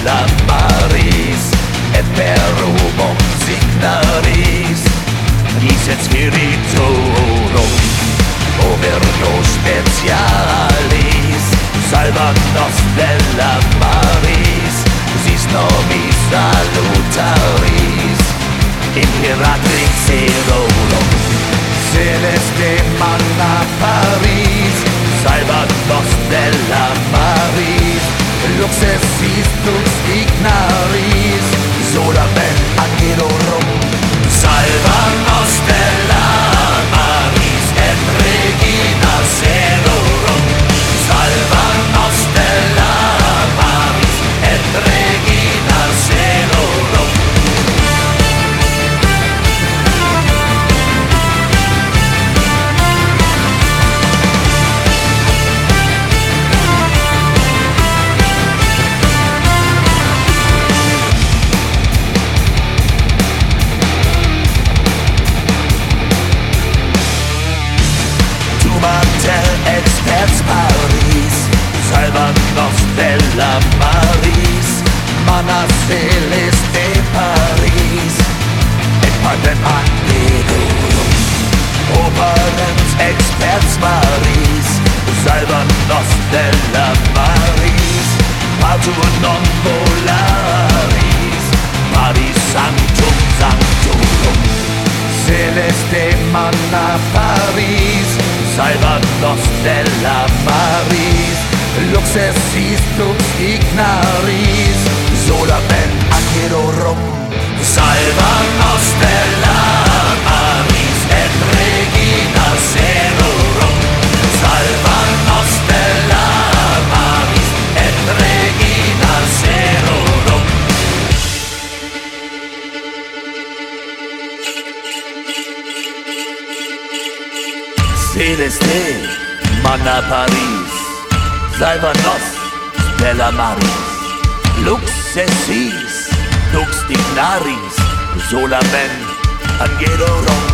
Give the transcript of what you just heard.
Stella Maris et perumum signaris dicet spiritorum overno specialis salva nos Stella Maris sis nobis salutaris imperatrix erorum celeste manna Paris salva nos Stella Maris lux essis lux ignaris solamen angelorum salva nos Stella Maris et regina celorum salva nos Stella Maris et regina celorum. Experts Paris, salva nos Stella Maris, mana celeste Paris, et panem angelorum. Operens Experts Paris, salva nos Stella Maris, patur non volaris, Paris sanctum sanctorum, celeste manna Paris, salva nos Stella Maris lux essis lux ignaris solamen angelorum salva nos Stella Maris et regina celorum salva nos Stella Maris et regina celorum. Celeste manna Paris salva nos Stella Maris lux essis lux dignaris solamen angelorum